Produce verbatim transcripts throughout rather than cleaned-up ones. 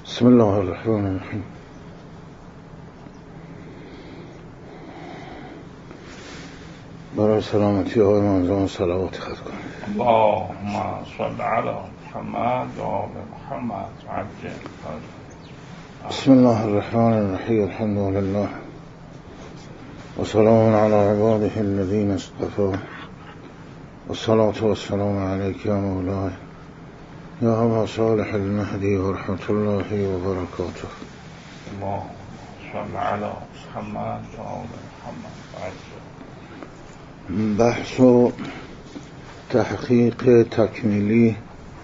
بسم الله الرحمن الرحیم. برای سلامتی آقای امام صلوات خط کنید. اللهم صل علی محمد و آل محمد عجل. بسم الله الرحمن الرحیم. الحمد لله و سلام علی عباده الذین اصطفى و صلاة و السلام علیک یا مولای یا ابا صالح المهدی و رحمت الله و برکاته. اللهم صل علی محمد و آل محمد عجل. بحث و تحقیق تکمیلی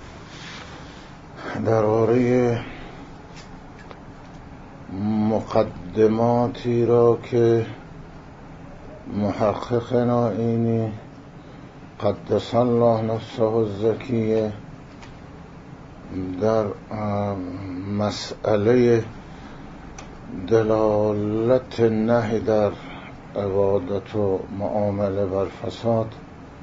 درباره مقدماتی را که محقق نائینی قدس الله نفسه الزکیه در مسئله دلالت نهی در عبادت و معامله بر فساد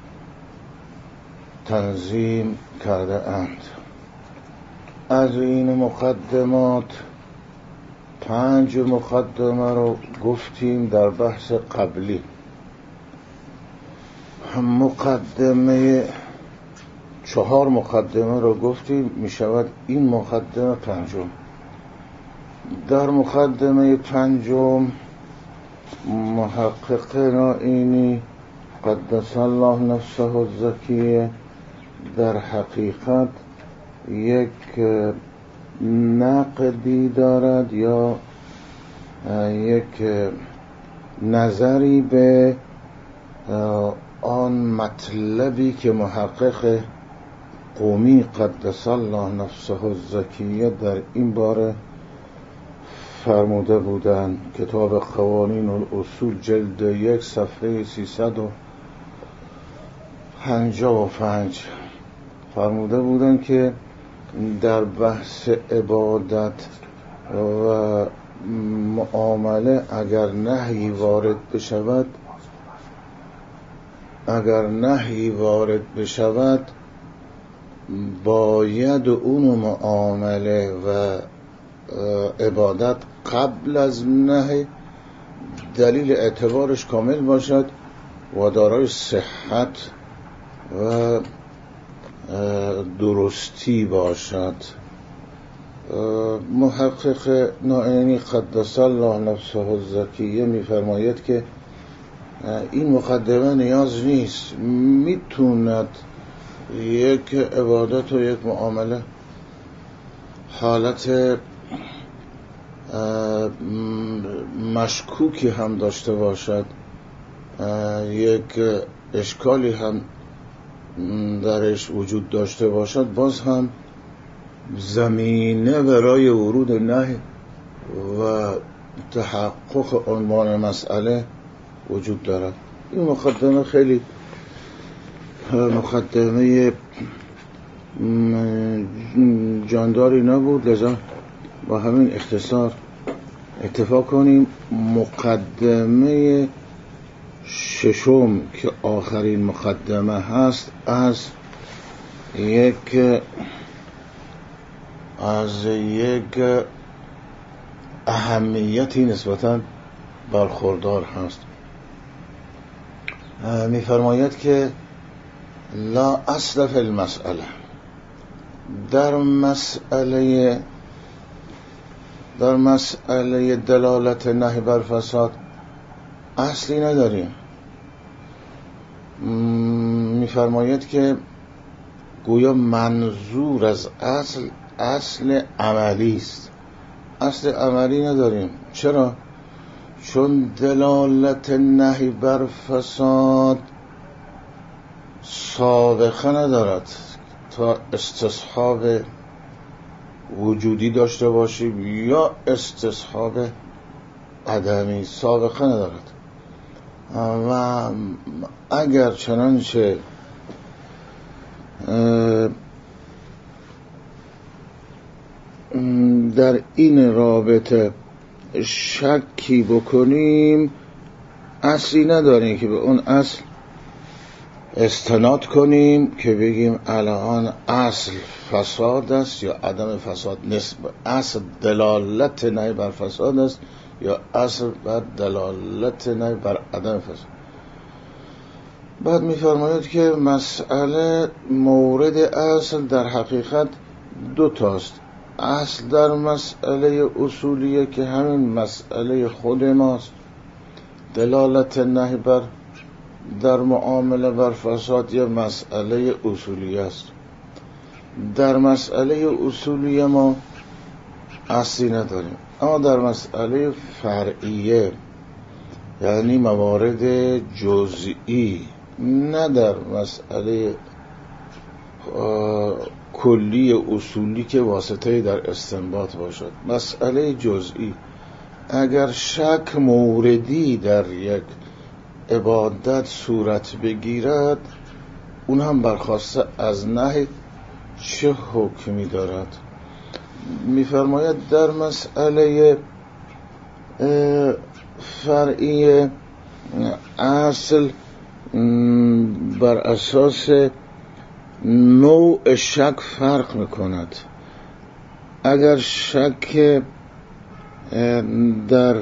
تنظیم کرده اند. از این مقدمات پنج مقدمه رو گفتیم در بحث قبلی. مقدمه چهار مقدمه رو گفتیم، می شود این مقدمه پنجم. در مقدمه پنجم محقق نائینی قدس الله نفسه الزکیه در حقیقت یک نقدی دارد یا یک نظری به آن مطلبی که محقق قومی قدس الله نفسه الزکیه در این باره فرموده بودند. کتاب قوانین الاصول جلد یک صفحه سیصد و پنجاه و پنج فرموده بودند که در بحث عبادت و معامله اگر نهی وارد بشود اگر نهی وارد بشود باید اون معامله و عبادت قبل از نهی دلیل اعتبارش کامل باشد و دارای صحت و درستی باشد. محقق نائینی قدس الله نفسه الزکیه می‌فرماید که این مقدمه نیاز نیست، میتوند یک عبادت و یک معامله حالت مشکوکی هم داشته باشد، یک اشکالی هم درش وجود داشته باشد، باز هم زمینه برای ورود نهی و تحقق عنوان مسئله وجود دارد. این مقدمه خیلی مقدمه جانداری نبود، لذا با همین اختصار اتفاق کنیم. مقدمه ششم که آخرین مقدمه هست از یک از یک اهمیتی نسبتاً برخوردار هست. می‌فرماید که لا اصل فی المسئله، در مسئله در مسئله دلالت نهی بر فساد اصلی نداریم. می‌فرماید که گویا منظور از اصل اصل عملی است. اصل عملی نداریم. چرا؟ چون دلالت نهی بر فساد سابقه ندارد. تا استصحاب وجودی داشته باشیم یا استصحاب عدمی، سابقه ندارد. و اگر چنانچه در این رابطه شکی بکنیم اصلی نداریم که به اون اصل استناد کنیم که بگیم الان اصل فساد است یا عدم فساد، نسبت اصل دلالت نه بر فساد است یا اصل بر دلالت نه بر عدم فساد. بعد می‌فرماید که مسئله مورد اصل در حقیقت دو تاست. اصل در مسئله اصولیه که همین مسئله خود ماست، دلالت نهی بر در معامله بر فساد یه مسئله اصولی است. در مسئله اصولی ما اصلی نداریم، اما در مسئله فرعیه یعنی موارد جزئی، نه در مسئله کلی اصولی که واسطه در استنباط باشد، مسئله جزئی اگر شک موردی در یک عبادت صورت بگیرد، اون هم برخواسته از نهی چه حکمی دارد. می‌فرماید در مسئله فرعی اصل بر اساس نوع شک فرق می‌کند. اگر شک در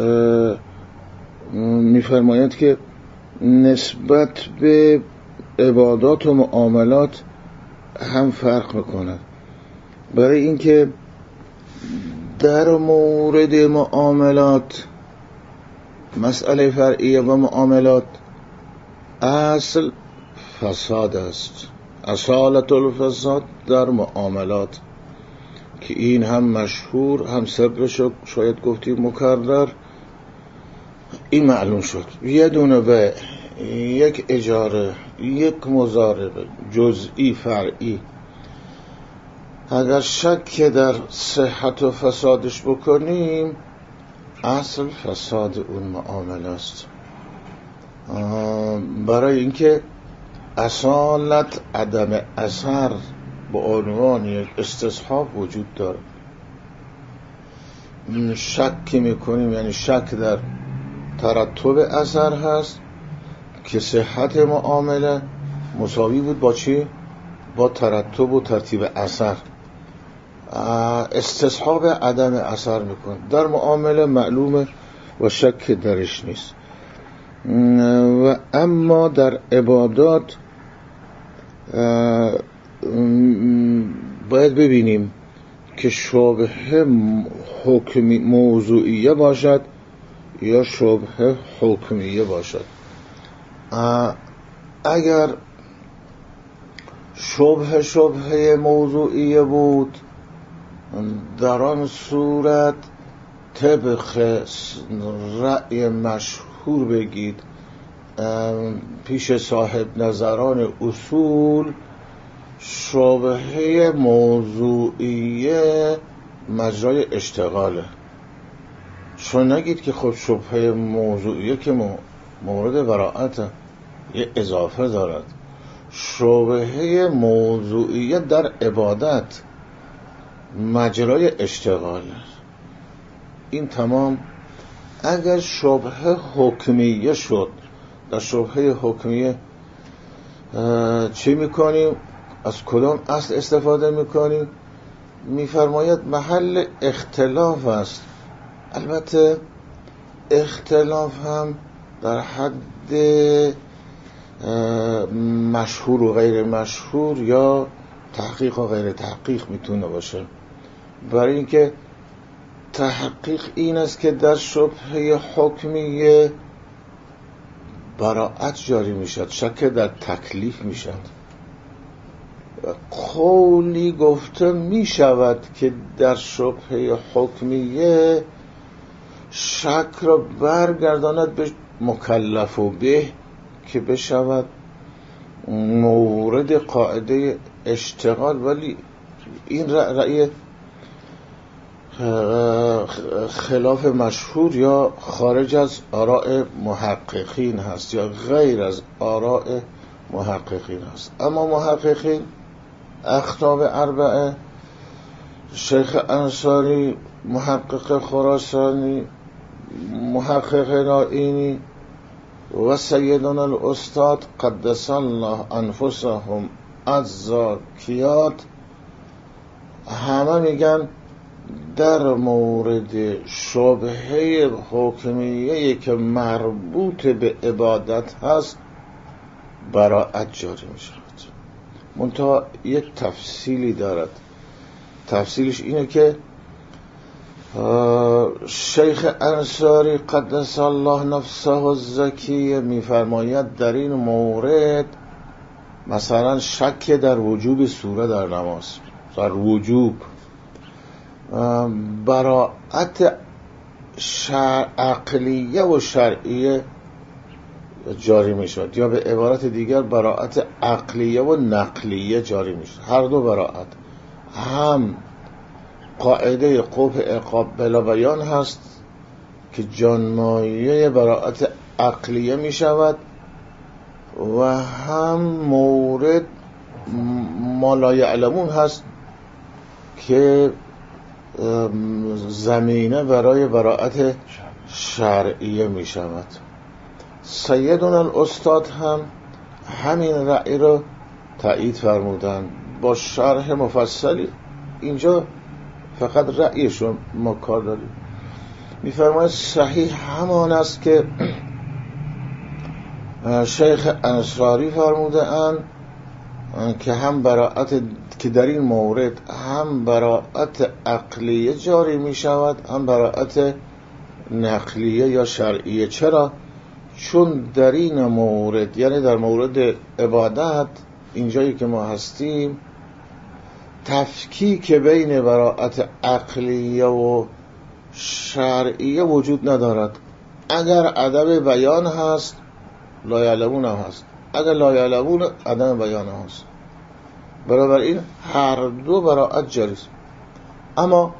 می‌فرماید که نسبت به عبادات و معاملات هم فرق می‌کند، برای اینکه در مورد معاملات، مسئله فرعیه و معاملات، اصل فساد است، اصالت الفساد در معاملات، که این هم مشهور هم سرش شاید گفتیم مکرر، این معلوم شد. یه دونه به یک اجاره، یک مضاربه جزئی فرعی، اگر شک در صحت و فسادش بکنیم، اصل فساد اون معامله است. برای اینکه اصالت عدم اثر به عنوان یک استصحاب وجود داره. شک میکنیم یعنی شک در ترتب اثر هست که صحت معامله مساوی بود با چی؟ با ترتب و ترتیب اثر. استصحاب عدم اثر میکنه در معامله، معلومه و شک درش نیست. و اما در عبادات باید ببینیم که شبهه حکمی موضوعیه باشد یا شبهه حکمیه باشد. اگر شبهه شبهه موضوعیه بود، در آن صورت طبق رأی مشهور بگید پیش صاحب نظران اصول، شبهه موضوعیه مجرای اشتغاله. چون نگید که خب شبهه موضوعیه که مورد براءت یه اضافه دارد. شبهه موضوعیه در عبادت مجرای اشتغال، این تمام. اگر شبهه حکمیه شد، در شبهه حکمیه چی میکنیم؟ از کدام اصل استفاده میکنیم؟ میفرماید محل اختلاف است. البته اختلاف هم در حد مشهور و غیر مشهور یا تحقیق و غیر تحقیق میتونه باشه. برای اینکه تحقیق این است که در شبهه حکمیه براءت جاری میشد، شک در تکلیف میشد. قولی گفته میشود که در شبهه حکمیه شک را برگرداند به مکلف و به که بشود مورد قاعده اشتغال، ولی این رأی خلاف مشهور یا خارج از آراء محققین هست یا غیر از آراء محققین هست. اما محققین اخطاب اربعه، شیخ انصاری، محقق خراسانی، محقق نائینی، و سیدنا الاستاد قدس الله انفسهم الزاکیات همه میگن در مورد شبهه حکمیه که مربوط به عبادت هست براءت جاری می شود. منتها یک تفصیلی دارد. تفصیلش اینه که شیخ انصاری قدس الله نفسه الزکیه میفرماید در این مورد مثلا شک در وجوب سوره در نماز، در وجوب براءت شرع عقلیه و شرعیه جاری می شود، یا به عبارت دیگر براءت عقلیه و نقلیه جاری می شود. هر دو براءت، هم قاعده قبح عقاب بلا بیان هست که جانمایه براءت عقلیه می شود و هم مورد ما لا یعلمون هست که زمینه برای براءت شرعیه می شود. سیدنا الاستاد هم همین رأی رو تایید فرمودن با شرح مفصلی. اینجا فقط رأیشون ما کار داریم. میفرماید صحیح همان است که شیخ انصاری فرموده اند که هم براءت که در این مورد هم براءت عقلیه جاری می شود هم براءت نقلیه یا شرعیه. چرا؟ چون در این مورد، یعنی در مورد عبادت اینجایی که ما هستیم، تفکیک بین براءت عقلیه و شرعیه وجود ندارد. اگر ادب بیان هست لا یعلمون هم هست، اگر لا یعلمون عدم بیان هست. برابر این هر دو براءت جاری است. اما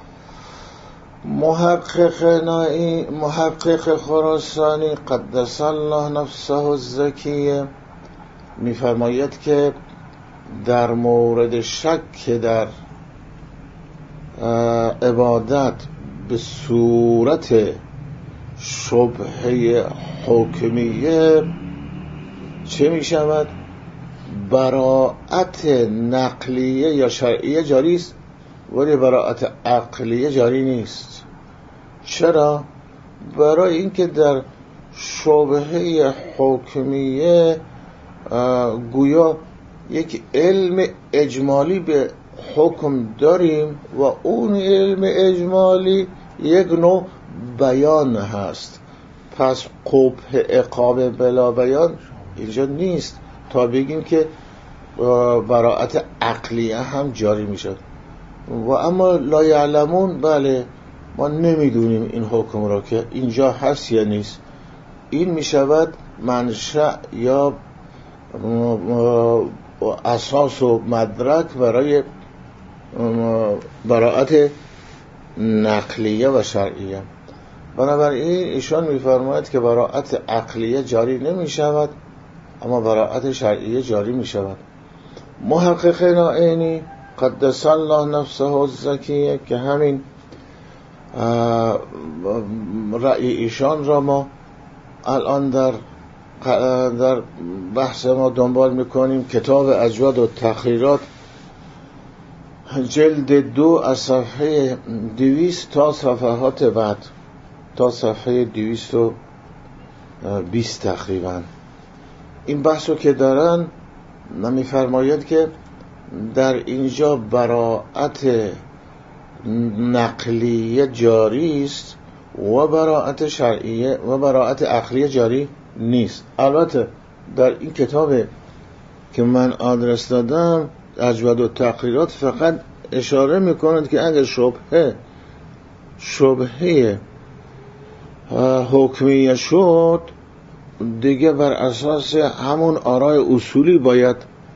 محقق نائی محقق خراسانی قدس الله نفسه الزکیه میفرماید که در مورد شک در عبادت به صورت شبهه حکمیه چه می شود؟ براءت نقلیه یا شرعیه جاری است ولی براءت عقلیه جاری نیست. چرا؟ برای اینکه در شبهه حکمیه گویا یک علم اجمالی به حکم داریم و اون علم اجمالی یک نوع بیان هست. پس قبح عقاب بلا بیان اینجا نیست تا بگیم که براءت عقلیه هم جاری میشه. و اما لا یعلمون، بله ما نمیدونیم این حکم را که اینجا هست یا نیست. این میشود منشأ یا اساس و مدرک برای براءت نقلیه و شرعیه. بنابراین ایشان میفرماید که براءت عقلیه جاری نمی شود اما براءت شرعیه جاری می شود. محقق نائینی قدس الله نفسه الزکیه که همین رأی ایشان را ما الان در در بحث ما دنبال میکنیم. کتاب اجود و تقریرات جلد دو از صفحه دویست تا صفحات بعد تا صفحه دویست و بیست تقریبا این بحث رو که دارن نمیفرماید که در اینجا براءت نقلیه جاری است و براءت شرعیه و براءت عقلیه جاری نیست. البته در این کتاب که من آدرس دادم اجود و تقریرات فقط اشاره میکنند که اگر شبهه شبهه حکمیه شد دیگه بر اساس همون آراء اصولی باید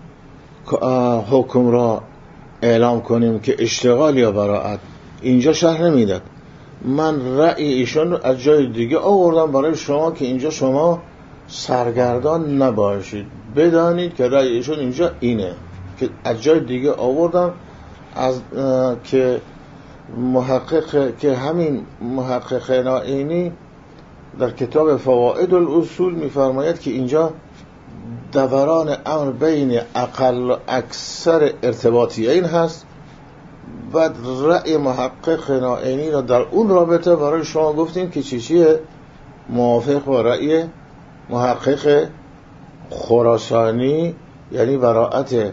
حکم را اعلام کنیم که اشتغال یا براءت. اینجا شرح نمیداد. من رأی ایشان رو از جای دیگه آوردم برای شما که اینجا شما سرگردان نباشید، بدانید که رأی ایشان اینجا اینه که از جای دیگه آوردم از که محقق که همین محقق نائینی در کتاب فوائد الاصول می‌فرماید که اینجا دوران امر بین اقل و اکثر ارتباطیین هست. بعد رأی محقق نائینی را در اون رابطه برای شما گفتیم که چی چیه موافق با رأی محقق خراسانی، یعنی براءت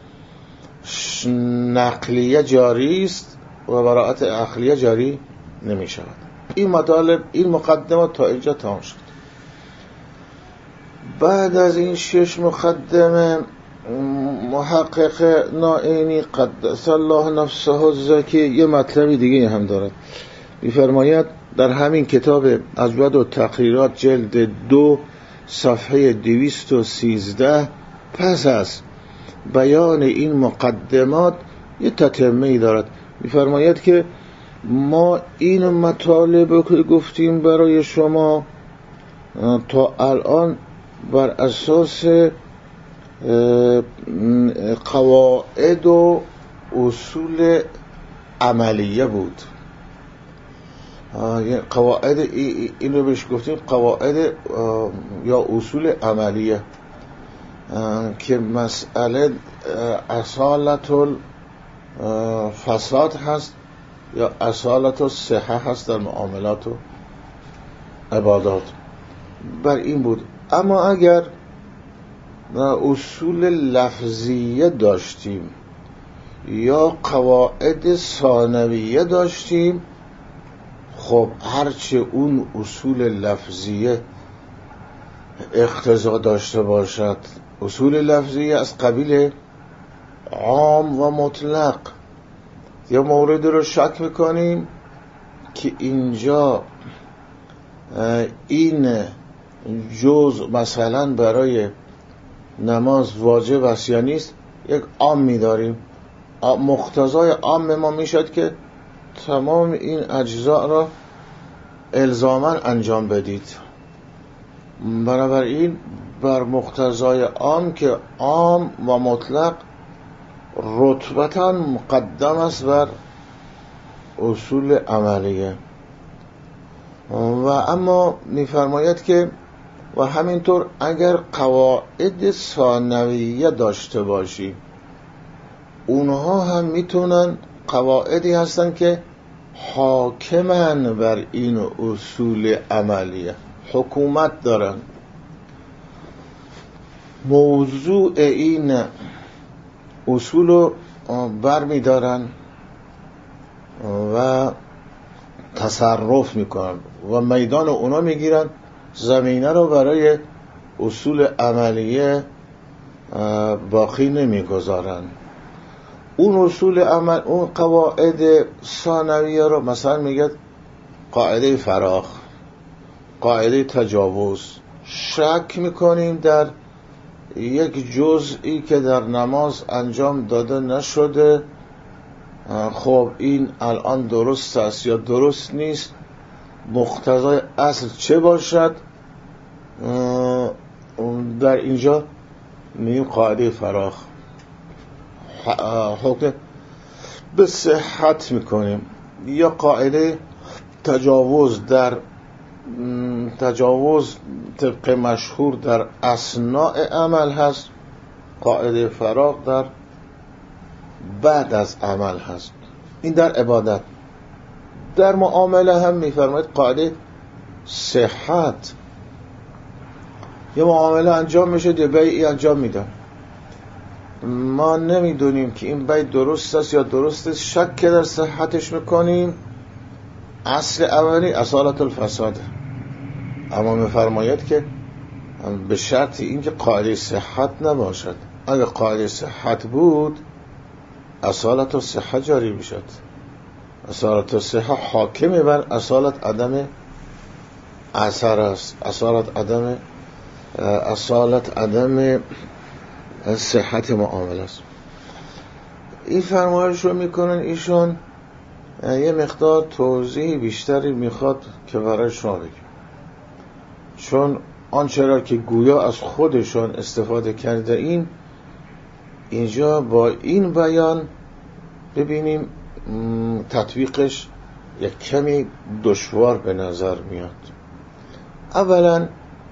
نقلیه جاری است و براءت عقلیه جاری نمی شود. این مطالب، این مقدمات تا اینجا تمام شد. بعد از این شش مقدمه محقق نائینی قدس الله نفسه الزکی یه مطلبی دیگه هم دارد. می‌فرماید در همین کتاب ازود و تقریرات جلد دو صفحه دویست و سیزده پس از بیان این مقدمات یه تتمه‌ای دارد. می‌فرماید که ما این مطالب که گفتیم برای شما تا الان بر اساس قواعد و اصول عملیه بود. قواعد این رو بهش گفتیم قواعد یا اصول عملیه که مسئله اصالت الفساد هست یا اصالت الصحه هست در معاملات و عبادات. بر این بود. اما اگر اصول لفظیه داشتیم یا قواعد ثانویه داشتیم، خب هرچه اون اصول لفظیه اقتضا داشته باشد، اصول لفظیه از قبیل عام و مطلق، یا مورد رو شک میکنیم که اینجا این جزء مثلا برای نماز واجب است یا نیست، یک عام می‌داریم. مقتضای عام ما میشد که تمام این اجزا را الزاما انجام بدید. بنابراین بر مقتضای عام که عام و مطلق رتبتاً مقدم است بر اصول عملیه. و اما می‌فرماید که و همینطور اگر قواعد ثانویه داشته باشی، اونها هم میتونن قواعدی هستن که حاکمن بر این اصول عملیه، حکومت دارن. موضوع این اصول رو بر میدارن و تصرف میکنن و میدان اونا میگیرن، زمینه رو برای اصول عملیه باقی نمیگذارن. اون اصول عمل، اون قواعد ثانویه رو مثلا میگه قاعده فراغ، قاعده تجاوز. شک میکنیم در یک جزئی که در نماز انجام داده نشده، خب این الان درست است یا درست نیست، مقتضای اصل چه باشد، در اینجا میگیم قاعده فراغ، حکم به صحت میکنیم. یا قاعده تجاوز، در تجاوز طبق مشهور در اثناء عمل هست، قاعده فراغ در بعد از عمل هست. این در عبادت. در معامله هم میفرماید قاعده صحت. یه معامله انجام میشه، یه بیعی انجام میدن، ما نمیدونیم که این بیع درست است یا درست است، شک در صحتش میکنیم. اصل اولی اصالت الفساد، اما میفرماید که به شرط اینکه قاعده صحت نباشد. اگر قاعده صحت بود اصالت الصحه جاری میشد. اصالت الصحه حاکم بر اصالت عدم اثر است، اصالت عدم اصالت عدم صحت معامله است. این فرمایش رو میکنن ایشون. یه مقدار توضیح بیشتری میخواد که برای شما بگیم، چون آنچه را که گویا از خودشون استفاده کرده این اینجا با این بیان ببینیم تطبیقش یک کمی دشوار به نظر میاد. اولا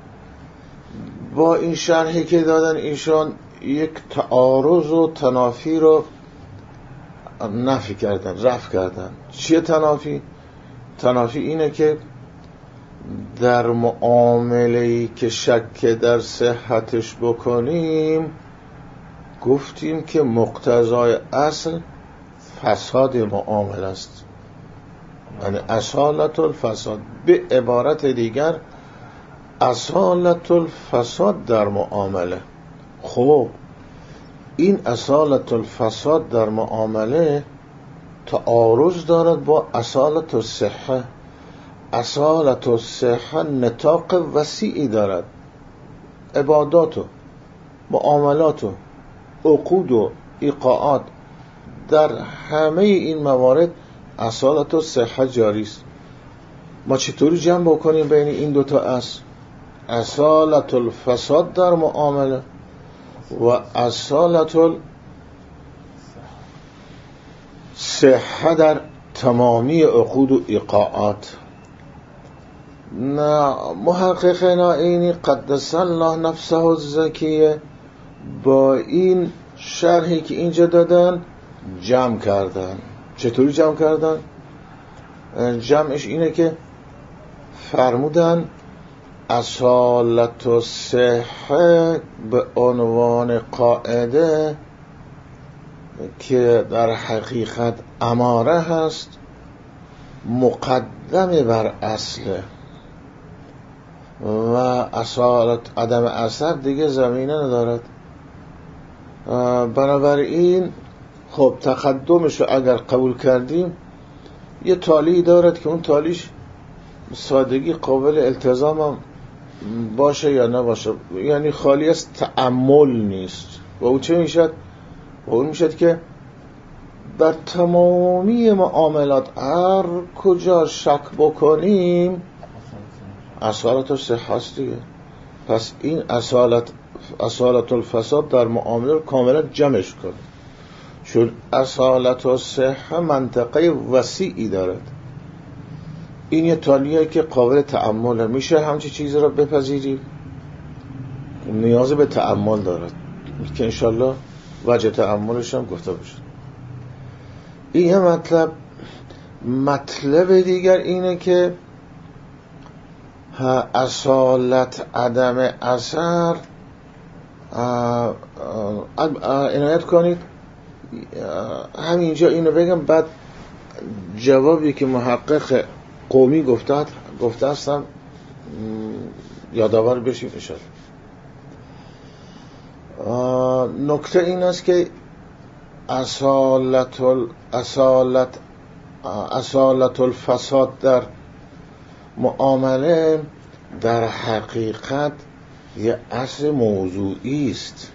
با این شرحی که دادن ایشان یک تعارض و تنافی رو نفی کردن، رفع کردن. چیه تنافی؟ تنافی اینه که در معامله‌ای که شک در صحتش بکنیم گفتیم که مقتضای اصل فساد معامله است، یعنی اصالت الفساد. به عبارت دیگر اصالت الفساد در معامله. خب این اصالت الفساد در معامله تعارض دارد با اصالت الصحه. اصالت الصحه نطاق وسیعی دارد، عبادات و معاملات و عقود و ایقاعات، در همه این موارد اصالت الصحه جاری است. ما چطوری جمع بکنیم بین این دوتا اصل؟ اصالت الفساد در معامله و اصالت الصحه در تمامی عقود و ایقاعات. نه محقق نائینی قدس الله نفسه الزکیه با این شرحی که اینجا دادن جمع کردن. چطوری جمع کردن؟ جمعش اینه که فرمودن اصالت الصحه به عنوان قاعده که در حقیقت اماره هست مقدم بر اصله و اصالت عدم اثر دیگه زمینه ندارد. بنابراین خب تقدمش رو اگر قبول کردیم یه تالی دارد که اون تالیش سادگی قابل التزام هم باشه یا نباشه، یعنی خالی از تأمل نیست. و اون چه میشد؟ و اون میشد که در تمامی معاملات هر کجا شک بکنیم اصالت الصحه است دیگه. پس این اصالت اصالت الفساد در معامله رو کاملا جمعش کنیم، چون اصالت الصحه منطقه وسیعی دارد. این یه تالیه که قابل تأمل میشه همچی چیزی رو بپذیریم، نیاز به تأمل دارد که انشالله وجه تأملش هم گفته بشه. این یه مطلب. مطلب دیگر اینه که اصالت عدم اثر، عنایت کنید همینجا اینو بگم بعد جوابی که محقق قومی گفته گفته هستم یادآور بشیم اشاره. نکته این است که اصالت ال اصالت اصالت الفساد در معامله در حقیقت یه اصل موضوعی است.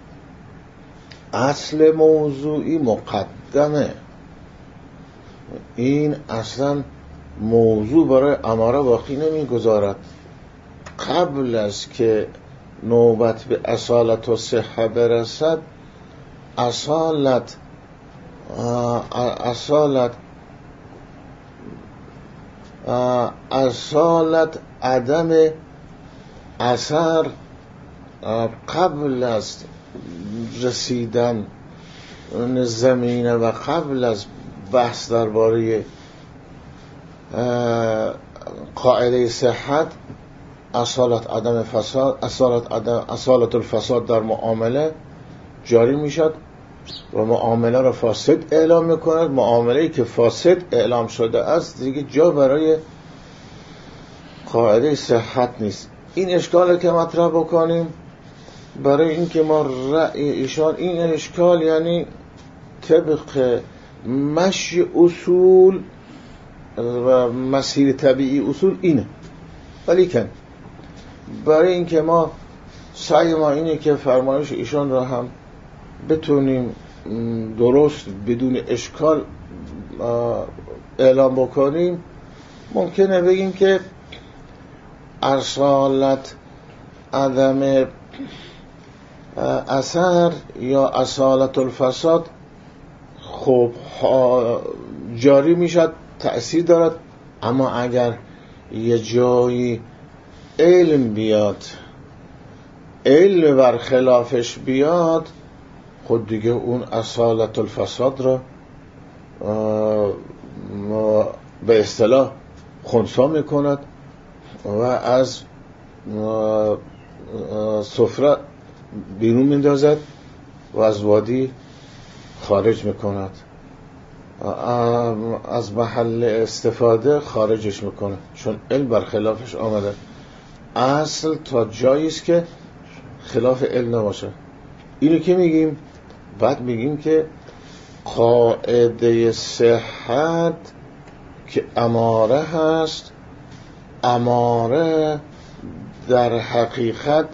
اصل موضوعی مقدمه. این اصلا موضوع برای اماره باقی نمیگذارد. قبل از که نوبت به اصالت و صحه برسد اصالت اصالت اصالت عدم اثر قبل از رسیدن زمینه و قبل از بحث درباره قاعده صحت اصالت عدم فساد اصالت عدم اصالت الفساد در معامله جاری میشد و معامله را فاسد اعلام میکند. معامله‌ای که فاسد اعلام شده است دیگه جا برای قاعده صحت نیست. این اشکال که مطرح بکنیم برای اینکه ما رأی ایشان این اشکال یعنی طبق مشی اصول و مسیر طبیعی اصول اینه، ولی که برای اینکه ما سعی ما اینه که فرمایش ایشان را هم بتونیم درست بدون اشکال اعلام بکنیم ممکنه بگیم که اصالت عدم اثر یا اصالت الفساد خب جاری میشد، تأثیر دارد، اما اگر یه جایی علم بیاد، علم بر خلافش بیاد، خود دیگه اون اصالت الفساد را به اصطلاح خنثی میکند و از سفره بیرون میندازد و از وادی خارج میکند، از محل استفاده خارجش میکنه، چون علم بر خلافش آمده. اصل تا جایی است که خلاف علم نباشه. اینو که میگیم، بعد میگیم که قاعده صحت که اماره هست، اماره در حقیقت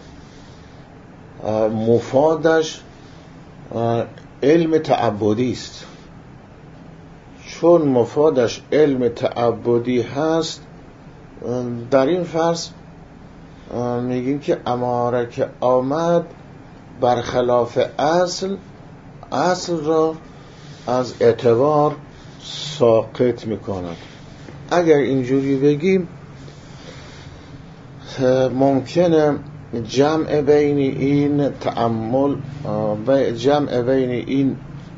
مفادش علم تعبدی است. چون مفادش علم تعبدی هست، در این فرض میگیم که اماره که آمد برخلاف اصل، اصل را از اعتبار ساقط میکند. اگر اینجوری بگیم ممکنه جمع بین این تأمل، جمع بین این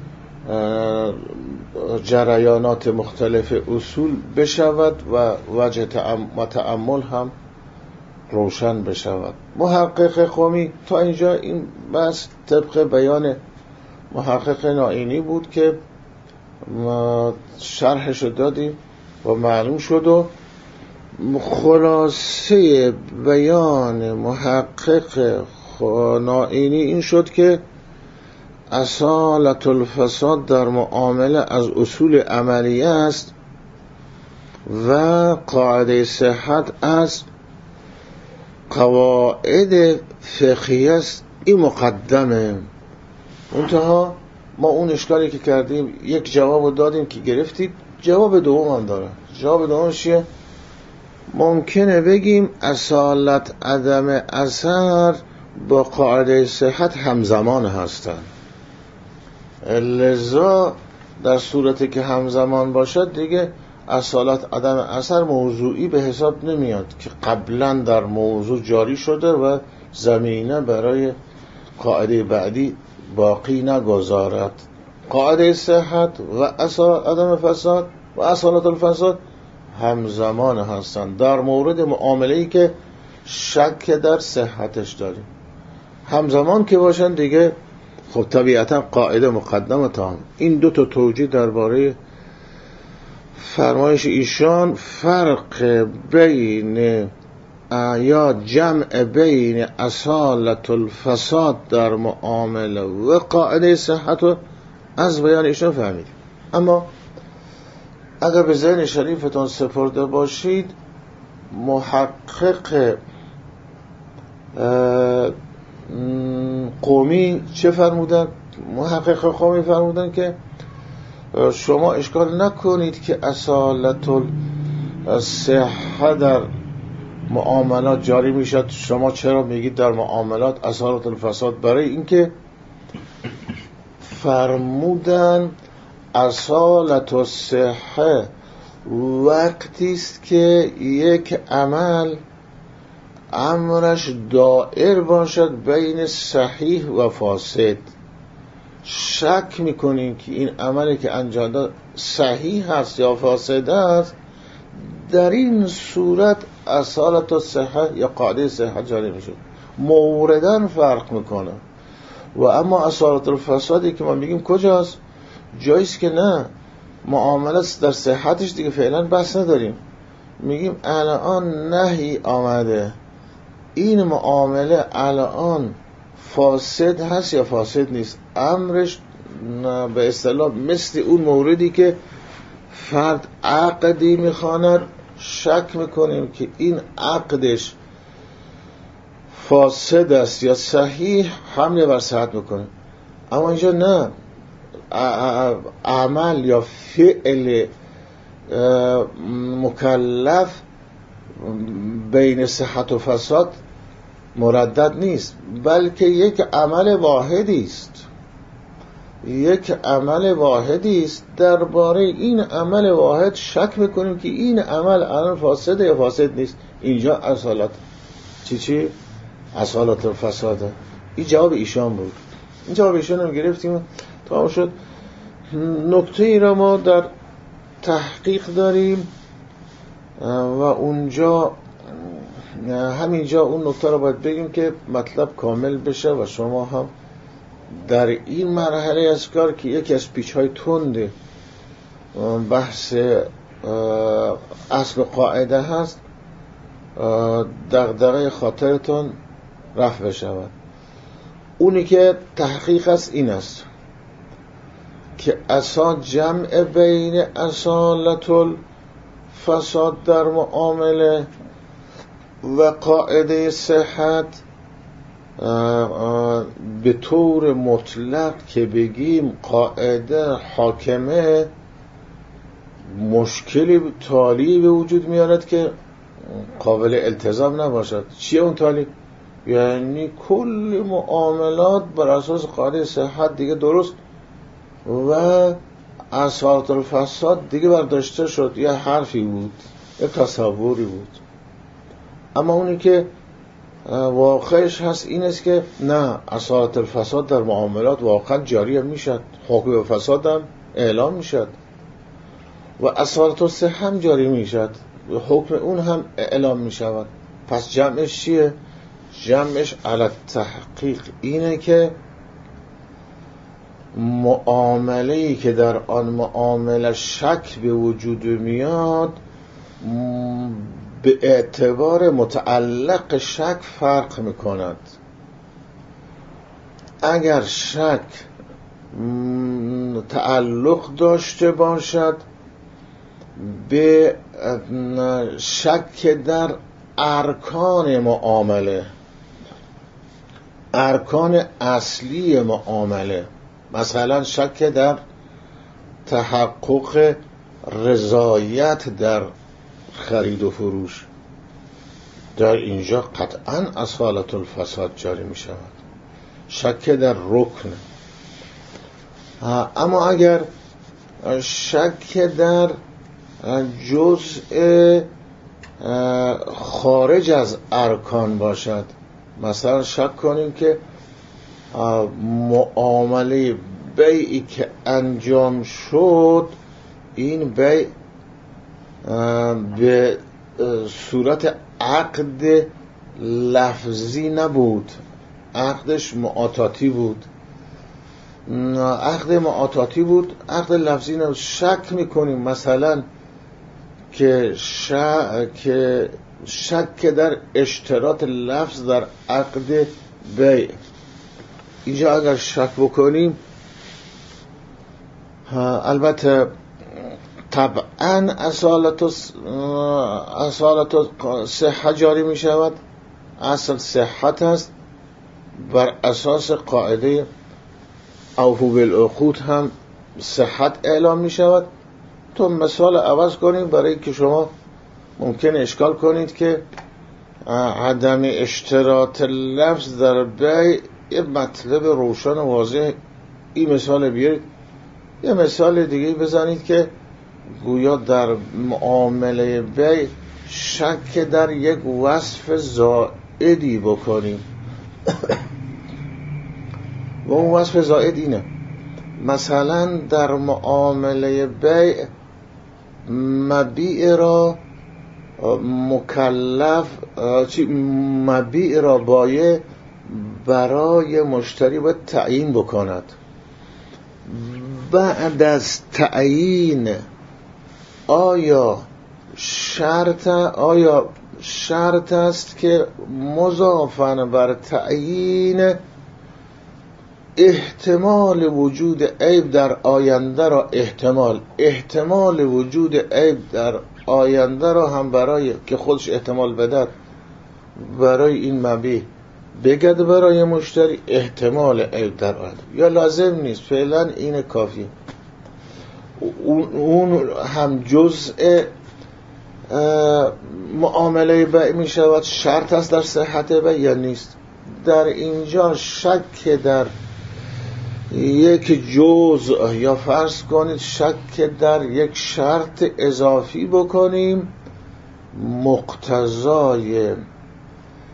جریانات مختلف اصول بشود و وجه تأمل هم روشن بشود. محقق قمی تا اینجا این بس طبق بیان محقق نائینی بود که شرحشو دادیم و معلوم شد و خلاصه بیان محقق نائینی این شد که اصالت الفساد در معامله از اصول عملیه است و قاعده صحت از قواعد فقهی است. این مقدمه. منتها ما اون اشکالی که کردیم یک جواب دادیم که گرفتید، جواب دوم هم داره. جواب دومش چیه؟ ممکنه بگیم اصالت عدم اثر با قاعده صحت همزمان هستن، لذا در صورتی که همزمان باشد دیگه اصالت عدم اثر موضوعی به حساب نمیاد که قبلا در موضوع جاری شده و زمینه برای قاعده بعدی باقی نگذارد. قاعده صحت و اصالت عدم فساد و اصالت الفساد همزمان هستند در مورد معامله‌ای که شک در صحتش داریم. همزمان که باشن دیگه خب طبیعتا قاعده مقدمه تام. این دو تا توجیه درباره فرمایش ایشان فرق بین یا جمع بین اصالت الفساد در معامله و قاعده صحت رو از بیان ایشان فهمید. اما اگر به ذهن شریفتون سپرده باشید، محقق قومی چه فرمودن؟ محقق قومی فرمودن که شما اشکال نکنید که اصالت الصحه در معاملات جاری میشد. شما چرا میگید در معاملات اصالت الفساد؟ برای اینکه فرمودن اصالت الصحه وقتی است که یک عمل امرش دائر باشد بین صحیح و فاسد. شک میکنین که این عملی که انجام داد صحیح هست یا فاسد است، در این صورت اصالت الصحه یا قاعده صحت جاری میشه. موردن فرق میکنه. و اما اصالت الفسادی که ما میگیم کجاست؟ جاییست که نه معاملات در صحتش دیگه فعلا بحث نداریم، میگیم الان نهی آمده، این معامله الان فاسد هست یا فاسد نیست. امرش به اصطلاح مثل اون موردی که فرد عقدی میخواند، شک میکنیم که این عقدش فاسد است یا صحیح، حمله بر صحت میکنه. اما اینجا نه، عمل یا فعل مکلف بین صحت و فساد مردد نیست، بلکه یک عمل واحدی است. یک عمل واحدی است. درباره این عمل واحد شک میکنیم که این عمل الان فاسد یا فاسد نیست. اینجا اصالت چی چی؟ اصالت الفساده. این جواب ایشان بود. این جواب ایشان هم گرفتیم تا شد. نکته ای را ما در تحقیق داریم و اونجا همینجا اون نکته را باید بگیم که مطلب کامل بشه و شما هم در این مرحله از کار که یکی از پیچ‌های تند بحث اصل قاعده هست دغدغه خاطرتون رفع بشود. اونی که تحقیق است این است که اساس جمع بین اصالت الفساد در معامله و قاعده صحت به طور مطلق که بگیم قاعده حاکمه مشکلی تالی به وجود میارد که قابل التزام نباشد. چیه اون تالی؟ یعنی کل معاملات بر اساس قاعده صحت دیگه درست و اصالت الفساد دیگه برداشته شد. یه حرفی بود، یه تصوری بود. اما اونی که واقعش هست این است که نه، اصالت الفساد در معاملات واقعا جاری میشد، حکم فساد هم اعلام میشد و اصالت الصحت هم جاری میشد، حکم اون هم اعلام میشود. پس جمعش چیه؟ جمعش علی تحقیق اینه که معامله‌ای که در آن معامله شک به وجود میاد به اعتبار متعلق شک فرق میکند. اگر شک تعلق داشته باشد به شک در ارکان معامله، ارکان اصلی معامله، مثلا شک در تحقق رضایت در خرید و فروش، در اینجا قطعا اصالت الفساد جاری می شود. شک در رکن. اما اگر شک در جزء خارج از ارکان باشد، مثلا شک کنیم که معامله بیعی که انجام شد این بیع به صورت عقد لفظی نبود، عقدش معاطاتی بود، عقد معاطاتی بود، عقد لفظی نبود. شک میکنیم مثلا که شک که شک در اشتراط لفظ در عقد بیع. اینجا اگر شک بکنیم البته طبعا اصالت اصالت صحت جاری می شود، اصل صحت است، بر اساس قاعده اوفوا بالعقود هم صحت اعلام می شود. تو مثال عوض کنیم برای که شما ممکن اشکال کنید که عدم اشتراط لفظ در بیع یه مطلب روشن و واضح. این مثال بیارید، یه مثال دیگه بزنید که گویا در معامله بیع شک در یک وصف زائدی بکنیم و اون وصف زائد اینه، مثلا در معامله بیع مبیع را مکلف چی مبیع را بایع برای مشتری باید تعیین بکند. بعد از تعیین آیا شرط آیا شرط است که مضافاً بر تعیین احتمال وجود عیب در آینده را احتمال احتمال وجود عیب در آینده را هم برای که خودش احتمال بده برای این مبیع بگد برای مشتری احتمال عیب در آینده، یا لازم نیست، فعلا این کافی. اون هم جزء معامله بیع می شود، شرط است در صحت بیع یا نیست. در اینجا شک در یک جزء یا فرض کنید شک در یک شرط اضافی بکنیم، مقتضای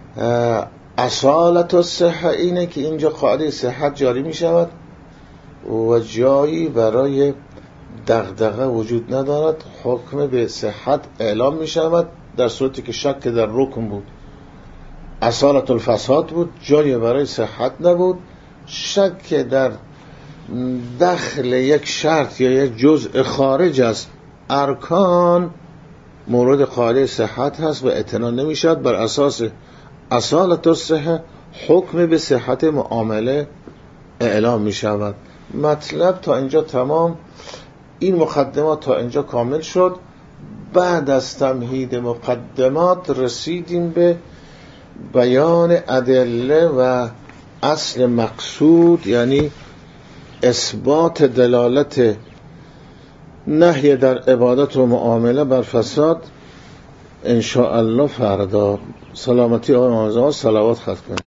اصالت الصحه اینه که اینجا قاعده صحت جاری می شود و جایی برای دغدغه وجود ندارد، حکم به صحت اعلام می شود در صورتی که شک در رکن بود اصالت الفساد بود، جایی برای صحت نبود، شک در دخل یک شرط یا یک جزء خارج از ارکان مورد قاعده صحت هست و اعتنا نمی شود. بر اساس اصالت الصحه حکم به صحت معامله اعلام می شود. مطلب تا اینجا تمام. این مقدمات تا اینجا کامل شد. بعد از تمهید مقدمات رسیدیم به بیان ادله و اصل مقصود، یعنی اثبات دلالت نهی در عبادت و معامله بر فساد. ان شاء الله فردا. سلامتی آقای معظم، صلوات ختم کنید.